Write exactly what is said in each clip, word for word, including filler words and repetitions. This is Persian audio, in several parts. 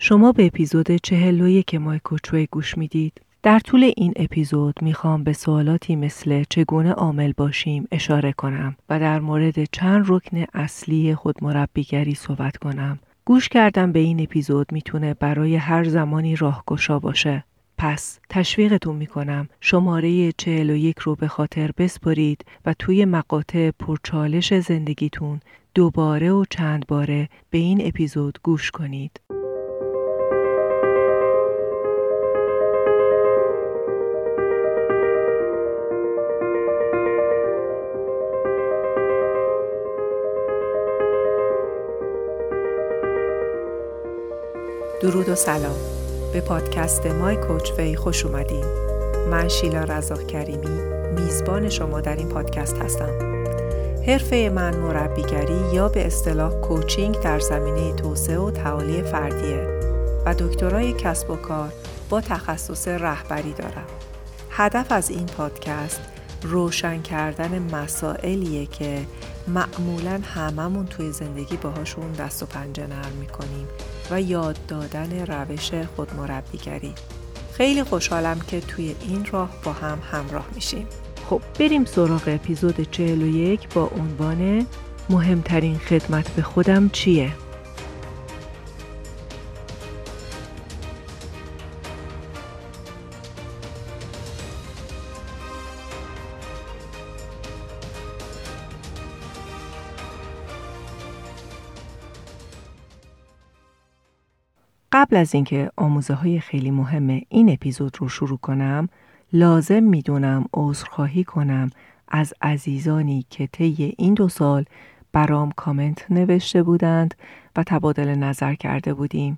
شما به اپیزود چهل و یک مای کوچوی گوش میدید. در طول این اپیزود میخوام به سوالاتی مثل چگونه عامل باشیم اشاره کنم و در مورد چند رکن اصلی خودمربیگری صحبت کنم. گوش کردن به این اپیزود میتونه برای هر زمانی راهگشا باشه. پس تشویقتون میکنم شماره چهل و یک رو به خاطر بسپارید و توی مقاطع پرچالش زندگیتون دوباره و چند باره به این اپیزود گوش کنید. درود و سلام. به پادکست مای کوچوی خوش اومدین. من شیلا رزاق کریمی میزبان شما در این پادکست هستم. حرفه من مربیگری یا به اصطلاح کوچینگ در زمینه توسعه و تعالی فردیه و دکترای کسب و کار با تخصص رهبری دارم. هدف از این پادکست روشن کردن مسائلیه که معمولاً هممون توی زندگی باهاشون دست و پنجه نرم میکنیم و یاد دادن روش خودمربیگری. خیلی خوشحالم که توی این راه با هم همراه میشیم. خب بریم سراغ اپیزود چهل و یک با عنوان مهمترین خدمت به خودم چیه؟ قبل از اینکه آموزه های خیلی مهم این اپیزود رو شروع کنم، لازم میدونم عذرخواهی کنم از عزیزانی که طی این دو سال برام کامنت نوشته بودند و تبادل نظر کرده بودیم.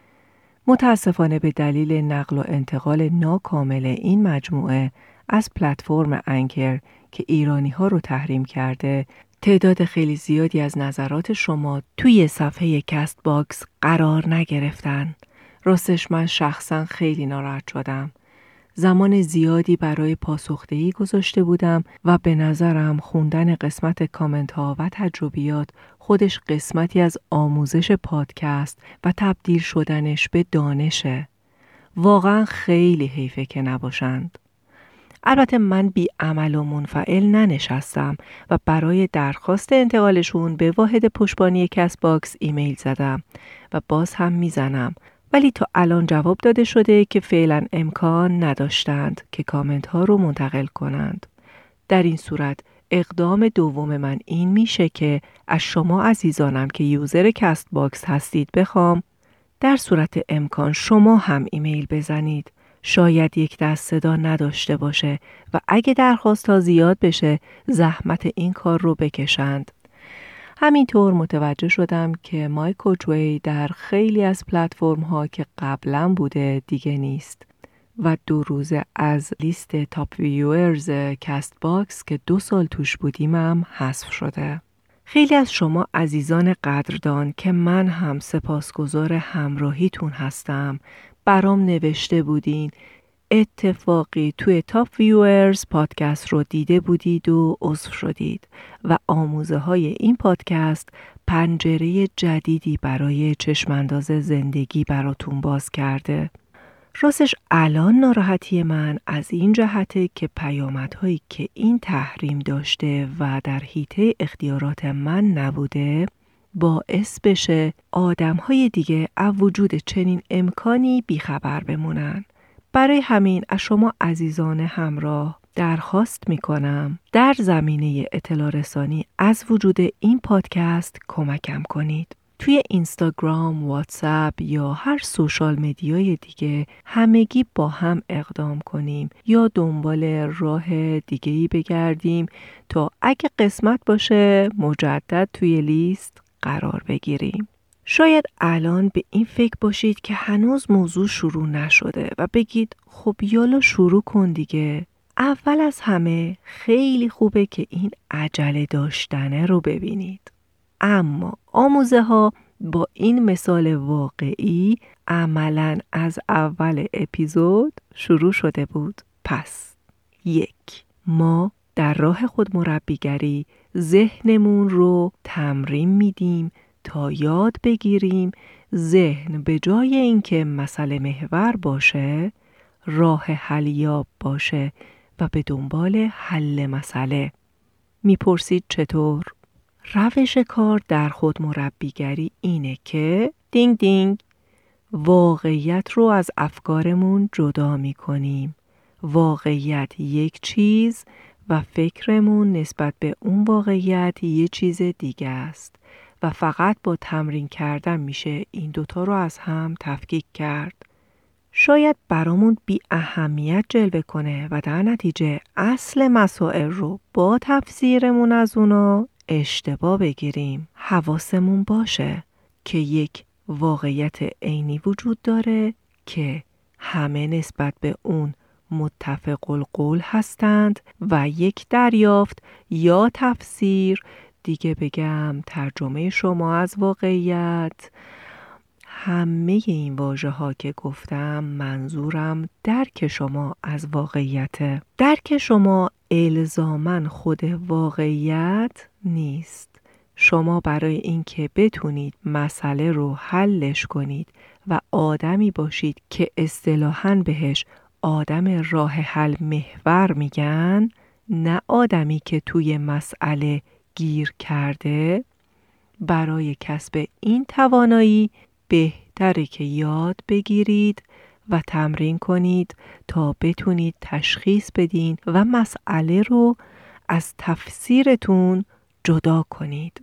متاسفانه به دلیل نقل و انتقال ناکامل این مجموعه از پلتفرم انکر که ایرانی ها رو تحریم کرده، تعداد خیلی زیادی از نظرات شما توی صفحه کست باکس قرار نگرفتن. راستش من شخصا خیلی ناراحت شدم. زمان زیادی برای پاسخدهی گذاشته بودم و به نظرم خوندن قسمت کامنت ها و تجربیات خودش قسمتی از آموزش پادکست و تبدیل شدنش به دانشه. واقعا خیلی حیفه که نباشند. البته من بی عمل و منفعل ننشستم و برای درخواست انتقالشون به واحد پشتیبانی کست باکس ایمیل زدم و باز هم میزنم، ولی تا الان جواب داده شده که فعلا امکان نداشتند که کامنت ها رو منتقل کنند. در این صورت اقدام دوم من این میشه که از شما عزیزانم که یوزر کست باکس هستید بخوام در صورت امکان شما هم ایمیل بزنید. شاید یک دست صدا نداشته باشه و اگه درخواست ها زیاد بشه زحمت این کار رو بکشند. همینطور متوجه شدم که مای کوچوی در خیلی از پلتفرم ها که قبلا بوده دیگه نیست و دو روزه از لیست تاپ ویورز کست باکس که دو سال توش بودیم هم حذف شده. خیلی از شما عزیزان قدردان که من هم سپاسگزار همراهیتون هستم برام نوشته بودین اتفاقی توی تاپ ویورز پادکست رو دیده بودید و عضو شدید و آموزه های این پادکست پنجره جدیدی برای چشمانداز زندگی براتون باز کرده. راستش الان ناراحتی من از این جهته که پیامدهایی که این تحریم داشته و در حیطه اختیارات من نبوده باعث بشه آدم‌های دیگه از وجود چنین امکانی بیخبر بمونن. برای همین از شما عزیزان همراه درخواست میکنم در زمینه اطلاع رسانی از وجود این پادکست کمکم کنید. توی اینستاگرام، واتساپ یا هر سوشال مدیای دیگه همگی با هم اقدام کنیم یا دنبال راه دیگه‌ای بگردیم تا اگه قسمت باشه مجدد توی لیست قرار بگیریم. شاید الان به این فکر باشید که هنوز موضوع شروع نشده و بگید خب یالا شروع کن دیگه. اول از همه خیلی خوبه که این عجله داشتنه رو ببینید. اما آموزه ها با این مثال واقعی عملاً از اول اپیزود شروع شده بود. پس یک، ما در راه خودمربیگری ذهنمون رو تمرین میدیم تا یاد بگیریم ذهن به جای اینکه مسئله محور باشه، راه حلیاب باشه و به دنبال حل مسئله. میپرسید چطور؟ روش کار در خود مربیگری اینه که دینگ دینگ واقعیت رو از افکارمون جدا میکنیم. واقعیت یک چیز و فکرمون نسبت به اون واقعیت یه چیز دیگه است و فقط با تمرین کردن میشه این دوتا رو از هم تفکیک کرد. شاید برامون بی اهمیت جلوه کنه و در نتیجه اصل مسائل رو با تفسیرمون از اونا اشتباه بگیریم. حواسمون باشه که یک واقعیت عینی وجود داره که همه نسبت به اون متفق القول هستند و یک دریافت یا تفسیر، دیگه بگم ترجمه شما از واقعیت، همه این واژه ها که گفتم منظورم درک شما از واقعیته. درک شما الزاماً خود واقعیت نیست. شما برای اینکه بتونید مسئله رو حلش کنید و آدمی باشید که اصطلاحاً بهش آدم راه حل محور میگن، نه آدمی که توی مسئله گیر کرده، برای کسب این توانایی بهتره که یاد بگیرید و تمرین کنید تا بتونید تشخیص بدین و مسئله رو از تفسیرتون جدا کنید.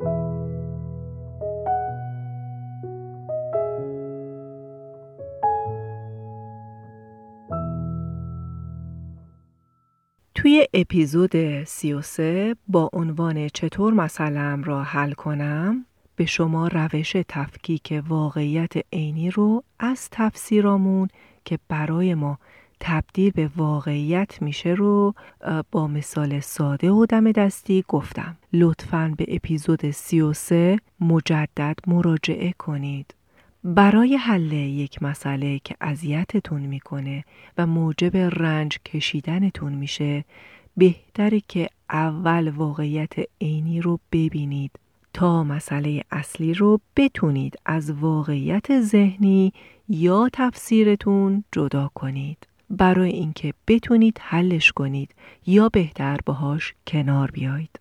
توی اپیزود سی و سه با عنوان چطور مسئله‌ام را حل کنم به شما روش تفکیک واقعیت عینی رو از تفسیرامون که برای ما تبدیل به واقعیت میشه رو با مثال ساده و دم دستی گفتم. لطفاً به اپیزود سی و سه مجدد مراجعه کنید. برای حل یک مسئله که اذیتتون میکنه و موجب رنج کشیدنتون میشه، بهتره که اول واقعیت عینی رو ببینید تا مسئله اصلی رو بتونید از واقعیت ذهنی یا تفسیرتون جدا کنید، برای اینکه بتونید حلش کنید یا بهتر باهاش کنار بیایید.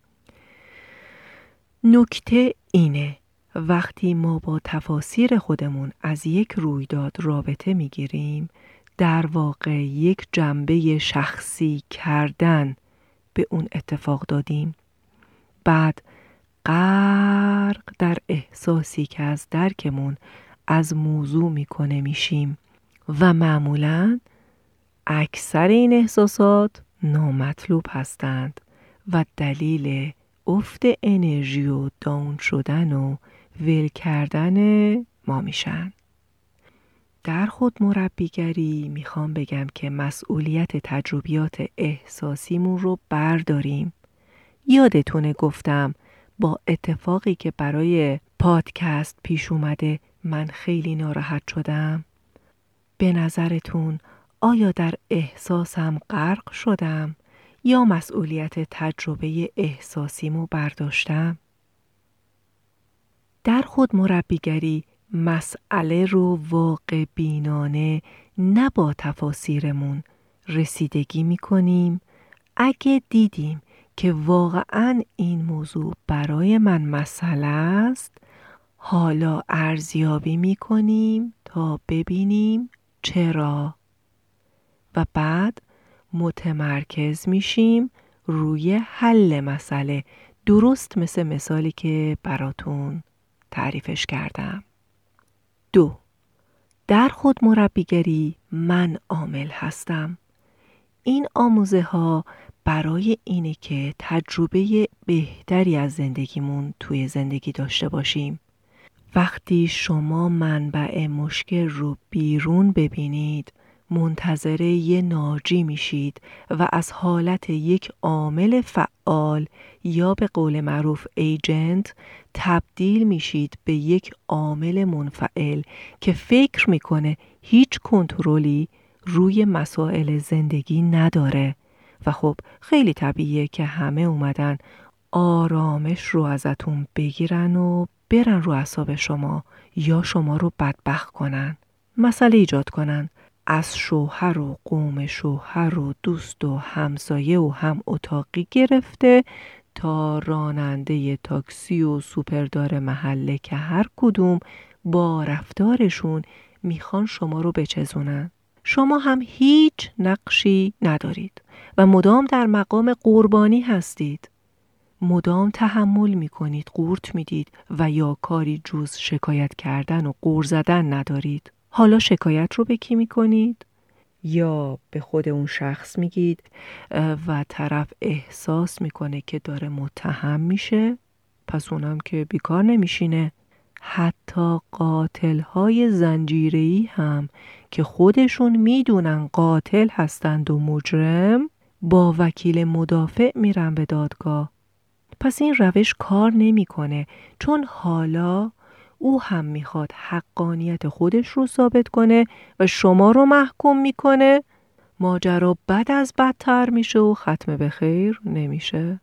نکته اینه وقتی ما با تفاسیر خودمون از یک رویداد رابطه میگیریم، در واقع یک جنبه شخصی کردن به اون اتفاق دادیم. بعد غرق در احساسی که از درکمون از موضوع میکنه میشیم و معمولاً اکثر این احساسات نامطلوب هستند و دلیل افت انرژی و داون شدن و ول کردن ما میشن. در خود مربیگری میخوام بگم که مسئولیت تجربیات احساسیمون رو برداریم. یادتونه گفتم با اتفاقی که برای پادکست پیش اومده من خیلی ناراحت شدم؟ به نظرتون آیا در احساسم غرق شدم یا مسئولیت تجربه احساسیمو برداشتم؟ در خود مربیگری مسئله رو واقع بینانه نه با تفاسیرمون رسیدگی میکنیم. اگه دیدیم که واقعاً این موضوع برای من مسئله است، حالا ارزیابی میکنیم تا ببینیم چرا و بعد متمرکز میشیم روی حل مسئله، درست مثل مثالی که براتون تعریفش کردم. دو، در خود مربیگری من عامل هستم. این آموزه ها برای اینه که تجربه بهتری از زندگیمون توی زندگی داشته باشیم. وقتی شما منبع مشکل رو بیرون ببینید، منتظر یه ناجی میشید و از حالت یک عامل فعال یا به قول معروف ایجنت تبدیل میشید به یک عامل منفعل که فکر میکنه هیچ کنترلی روی مسائل زندگی نداره و خب خیلی طبیعیه که همه اومدن آرامش رو ازتون بگیرن و برن رو اعصاب شما یا شما رو بدبخت کنن، مسئله ایجاد کنن. از شوهر و قوم شوهر و دوست و همسایه و هم اتاقی گرفته تا راننده تاکسی و سوپردار محله که هر کدوم با رفتارشون میخوان شما رو بچزونن. شما هم هیچ نقشی ندارید و مدام در مقام قربانی هستید. مدام تحمل میکنید، قورت میدید و یا کاری جز شکایت کردن و غر زدن ندارید. حالا شکایت رو به کی میکنید؟ یا به خود اون شخص میگید و طرف احساس میکنه که داره متهم میشه؟ پس اونم که بیکار نمیشینه. حتی قاتل‌های زنجیره‌ای هم که خودشون میدونن قاتل هستند و مجرم، با وکیل مدافع میرن به دادگاه. پس این روش کار نمیکنه، چون حالا او هم میخواد حقانیت خودش رو ثابت کنه و شما رو محکوم میکنه. ماجرا بد از بدتر میشه و ختم به خیر نمیشه.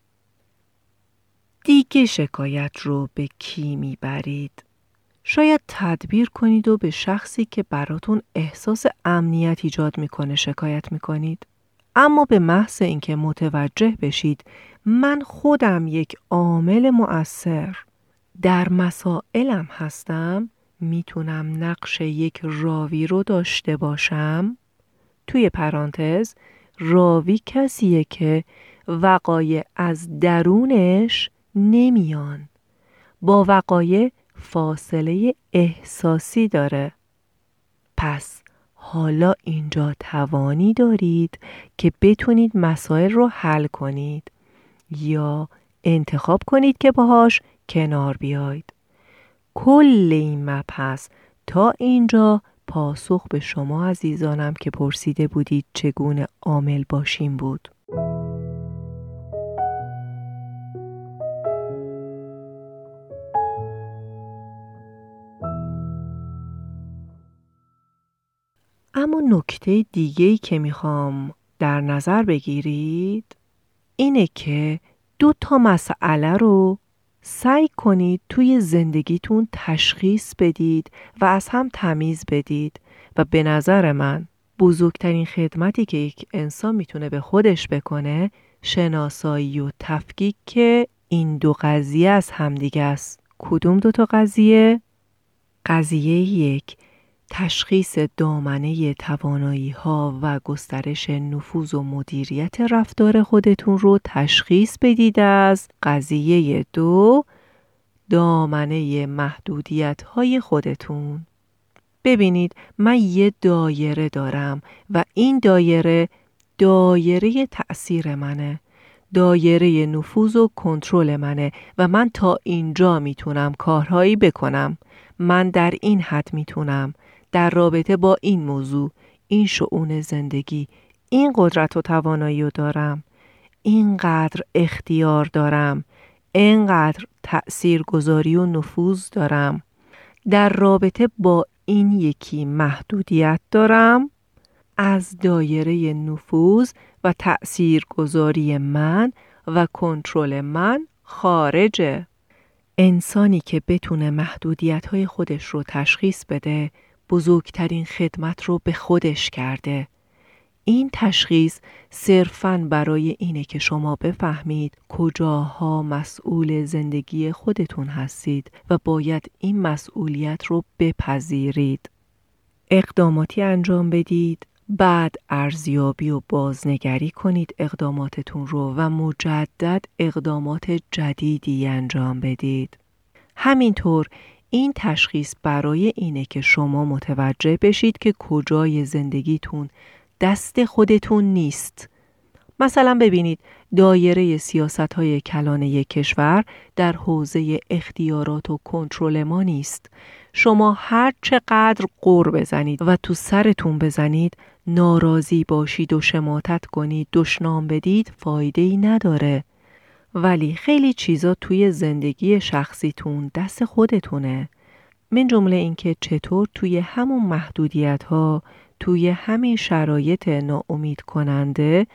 دیگه شکایت رو به کی میبرید؟ شاید تدبیر کنید و به شخصی که براتون احساس امنیت ایجاد میکنه شکایت میکنید. اما به محض اینکه متوجه بشید من خودم یک عامل مؤثر در مسائلم هستم، میتونم نقش یک راوی رو داشته باشم. توی پرانتز، راوی کسیه که وقایع از درونش نمیان، با وقایع فاصله احساسی داره. پس حالا اینجا توانی دارید که بتونید مسائل رو حل کنید یا انتخاب کنید که باهاش کنار بیاید. کل این مبحث تا اینجا پاسخ به شما عزیزانم که پرسیده بودید چگونه عامل باشیم بود. اما نکته دیگه‌ای که میخوام در نظر بگیرید اینه که دو تا مسئله رو سعی کنید توی زندگیتون تشخیص بدید و از هم تمیز بدید و به نظر من بزرگترین خدمتی که یک انسان میتونه به خودش بکنه شناسایی و تفکیک این دو قضیه از همدیگه است. کدوم دو تا قضیه؟ قضیه یک، تشخیص دامنه توانایی‌ها و گسترش نفوذ و مدیریت رفتار خودتون رو تشخیص بدید. از قضیه دو، دامنه محدودیت‌های خودتون. ببینید من یه دایره دارم و این دایره دایره تأثیر منه، دایره نفوذ و کنترل منه و من تا اینجا میتونم کارهایی بکنم. من در این حد میتونم در رابطه با این موضوع، این شؤون زندگی، این قدرت و توانایی رو دارم، اینقدر اختیار دارم، اینقدر تأثیر گذاری و نفوذ دارم. در رابطه با این یکی محدودیت دارم، از دایره نفوذ و تأثیر گذاری من و کنترل من خارجه. انسانی که بتونه محدودیت‌های خودش رو تشخیص بده بزرگترین خدمت رو به خودش کرده. این تشخیص صرفاً برای اینه که شما بفهمید کجاها مسئول زندگی خودتون هستید و باید این مسئولیت رو بپذیرید. اقداماتی انجام بدید، بعد ارزیابی و بازنگری کنید اقداماتتون رو و مجدد اقدامات جدیدی انجام بدید. همینطور این تشخیص برای اینه که شما متوجه بشید که کجای زندگیتون دست خودتون نیست. مثلا ببینید دایره سیاست‌های کلانه کشور در حوزه اختیارات و کنترل ما نیست. شما هر چقدر غر بزنید و تو سرتون بزنید، ناراضی باشید و شماتت کنید، دشنام بدید، فایده‌ای نداره. ولی خیلی چیزا توی زندگی شخصیتون دست خودتونه. من جمله این که چطور توی همون محدودیت‌ها، توی همین شرایط ناامید کننده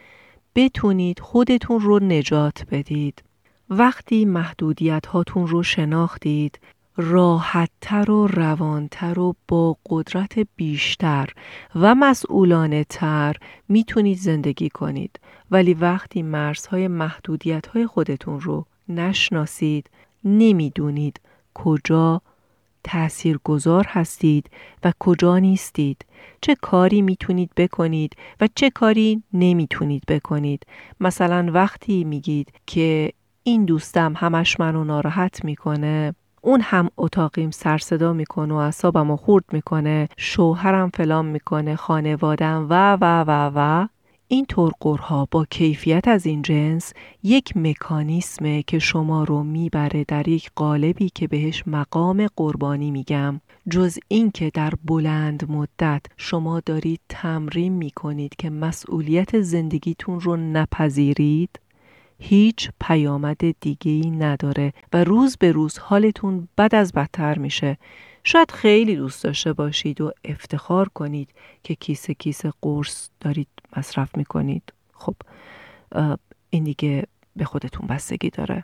بتونید خودتون رو نجات بدید. وقتی محدودیت هاتون رو شناختید راحتتر و روانتر و با قدرت بیشتر و مسئولانه تر میتونید زندگی کنید. ولی وقتی مرزهای محدودیت‌های خودتون رو نشناسید، نمیدونید کجا تأثیرگذار هستید و کجا نیستید، چه کاری میتونید بکنید و چه کاری نمیتونید بکنید. مثلا وقتی میگید که این دوستم همش منو ناراحت میکنه، اون هم اتاقیم سر صدا میکنه و اعصابمو خورد میکنه، شوهرم فلان میکنه، خانوادم و و و و این ترقرها با کیفیت از این جنس یک مکانیسمه که شما رو میبره در یک قالبی که بهش مقام قربانی میگم. جز این که در بلند مدت شما دارید تمرین میکنید که مسئولیت زندگیتون رو نپذیرید، هیچ پیامد دیگه‌ای نداره و روز به روز حالتون بد از بدتر میشه. شاید خیلی دوست داشته باشید و افتخار کنید که کیسه کیسه قرص دارید مصرف میکنید. خب این دیگه به خودتون بستگی داره.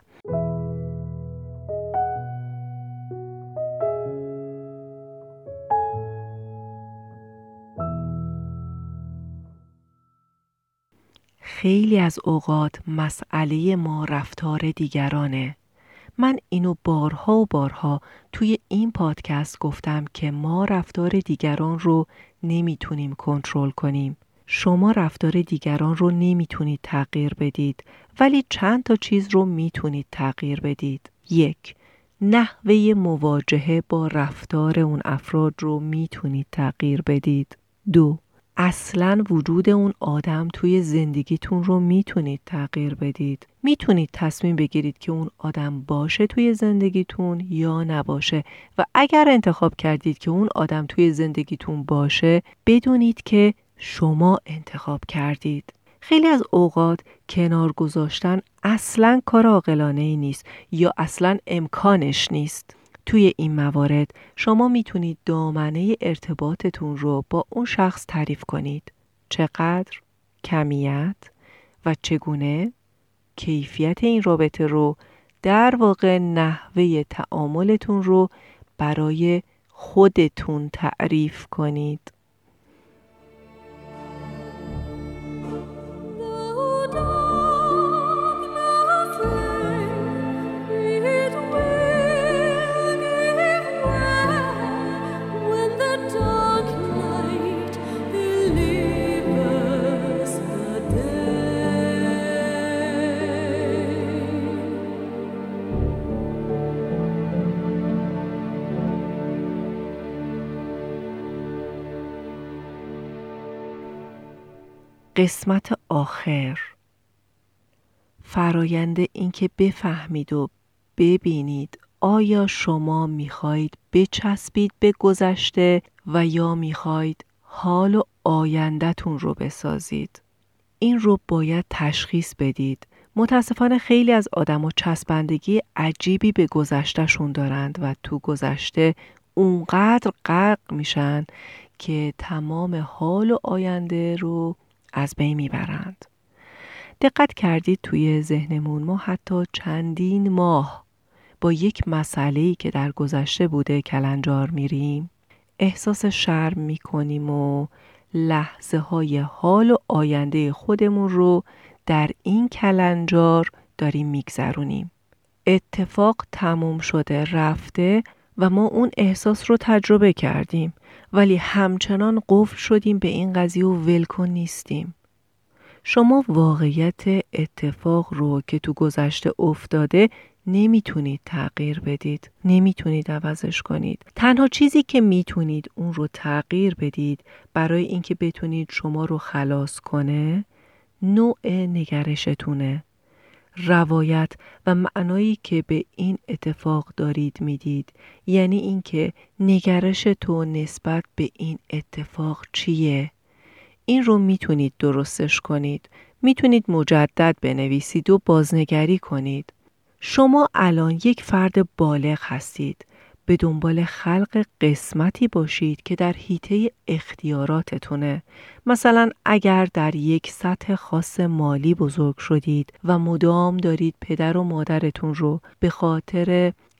خیلی از اوقات مسئله ما رفتار دیگرانه. من اینو بارها و بارها توی این پادکست گفتم که ما رفتار دیگران رو نمیتونیم کنترل کنیم. شما رفتار دیگران رو نمیتونید تغییر بدید، ولی چند تا چیز رو میتونید تغییر بدید. یک، نحوه مواجهه با رفتار اون افراد رو میتونید تغییر بدید. دو، اصلاً وجود اون آدم توی زندگیتون رو میتونید تغییر بدید. میتونید تصمیم بگیرید که اون آدم باشه توی زندگیتون یا نباشه و اگر انتخاب کردید که اون آدم توی زندگیتون باشه، بدونید که شما انتخاب کردید. خیلی از اوقات کنار گذاشتن اصلاً کار عاقلانه‌ای نیست یا اصلاً امکانش نیست. توی این موارد شما میتونید دامنه ارتباطتون رو با اون شخص تعریف کنید. چقدر، کمیت و چگونه کیفیت این رابطه رو، در واقع نحوه تعاملتون رو برای خودتون تعریف کنید. قسمت آخر، فرایند این که بفهمید و ببینید آیا شما میخواید بچسبید به گذشته و یا میخواید حال و آینده‌تون رو بسازید. این رو باید تشخیص بدید. متاسفانه خیلی از آدم‌ها چسبندگی عجیبی به گذشتهشون دارند و تو گذشته اونقدر غرق میشن که تمام حال و آینده رو از بین میبرند. دقت کردید توی ذهنمون ما حتی چندین ماه با یک مسئله‌ای که در گذشته بوده کلنجار میریم، احساس شرم میکنیم و لحظه های حال و آینده خودمون رو در این کلنجار داریم میگذرونیم. اتفاق تموم شده رفته و ما اون احساس رو تجربه کردیم، ولی همچنان قفل شدیم به این قضیه و ولکن نیستیم. شما واقعیت اتفاق رو که تو گذشته افتاده نمیتونید تغییر بدید، نمیتونید عوضش کنید. تنها چیزی که میتونید اون رو تغییر بدید برای اینکه بتونید شما رو خلاص کنه، نوع نگرشتونه، روایت و معنایی که به این اتفاق دارید میدید. یعنی اینکه نگرش تو نسبت به این اتفاق چیه؟ این رو میتونید درستش کنید. میتونید مجدد بنویسید و بازنگری کنید. شما الان یک فرد بالغ هستید. به دنبال خلق قسمتی باشید که در حیطه اختیاراتتونه. مثلا اگر در یک سطح خاص مالی بزرگ شدید و مدام دارید پدر و مادرتون رو به خاطر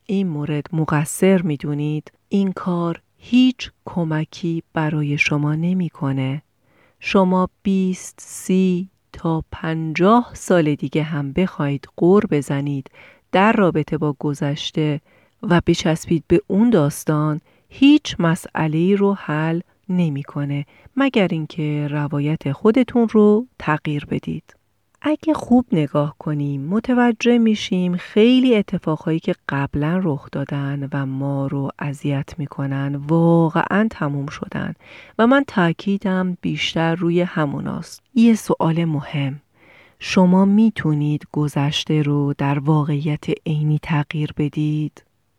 این مورد مقصر میدونید، این کار هیچ کمکی برای شما نمیکنه. شما بیست، سی تا پنجاه سال دیگه هم بخواید غر بزنید در رابطه با گذشته و بچسبید به اون داستان، هیچ مسئله‌ای رو حل نمیکنه مگر اینکه روایت خودتون رو تغییر بدید. اگه خوب نگاه کنیم متوجه میشیم خیلی اتفاقهایی که قبلا رخ دادن و ما رو اذیت میکنن واقعا تموم شدن و من تاکیدم بیشتر روی هموناست. یه سوال مهم: شما میتونید گذشته رو در واقعیت عینی تغییر بدید؟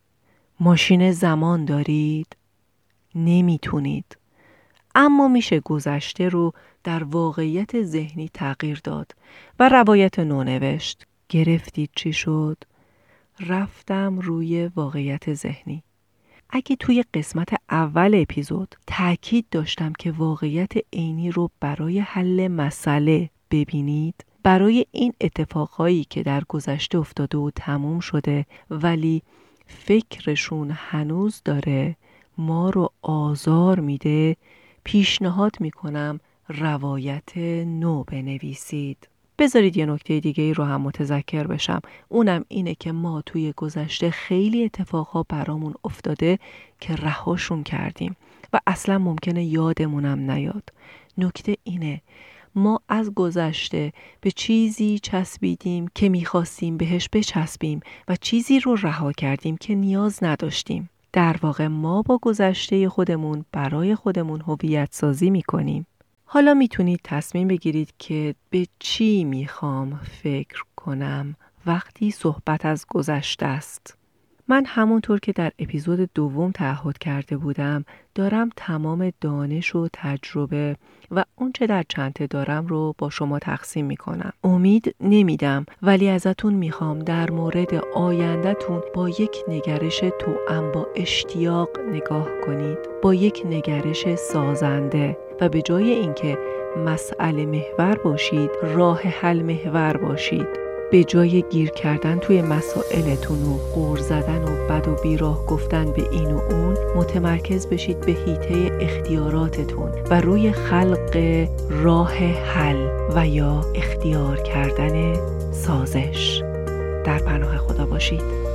ماشین زمان دارید؟ نمیتونید. اما میشه گذشته رو در واقعیت ذهنی تغییر داد و روایت نو نوشت. گرفتید چی شد؟ رفتم روی واقعیت ذهنی. اگه توی قسمت اول اپیزود تأکید داشتم که واقعیت عینی رو برای حل مسئله ببینید، برای این اتفاقهایی که در گذشته افتاده و تموم شده ولی فکرشون هنوز داره ما رو آزار میده، پیشنهاد میکنم روایت نو بنویسید. بذارید یه نکته دیگه ای رو هم متذکر بشم، اونم اینه که ما توی گذشته خیلی اتفاقها برامون افتاده که رهاشون کردیم و اصلا ممکنه یادمونم نیاد. نکته اینه ما از گذشته به چیزی چسبیدیم که میخواستیم بهش بچسبیم و چیزی رو رها کردیم که نیاز نداشتیم. در واقع ما با گذشته خودمون برای خودمون هویت سازی میکنیم. حالا میتونید تصمیم بگیرید که به چی میخوام فکر کنم وقتی صحبت از گذشته است. من همونطور که در اپیزود دوم تعهد کرده بودم دارم تمام دانش و تجربه و اون چه در چنته دارم رو با شما تقسیم میکنم. امید نمیدم ولی ازتون میخوام در مورد آینده‌تون با یک نگرش توأم با اشتیاق نگاه کنید، با یک نگرش سازنده و به جای اینکه مسئله محور باشید راه حل محور باشید. به جای گیر کردن توی مسائلتون و غر زدن و بد و بیراه گفتن به این و اون، متمرکز بشید به حیطه اختیاراتتون و روی خلق راه حل و یا اختیار کردن سازش. در پناه خدا باشید.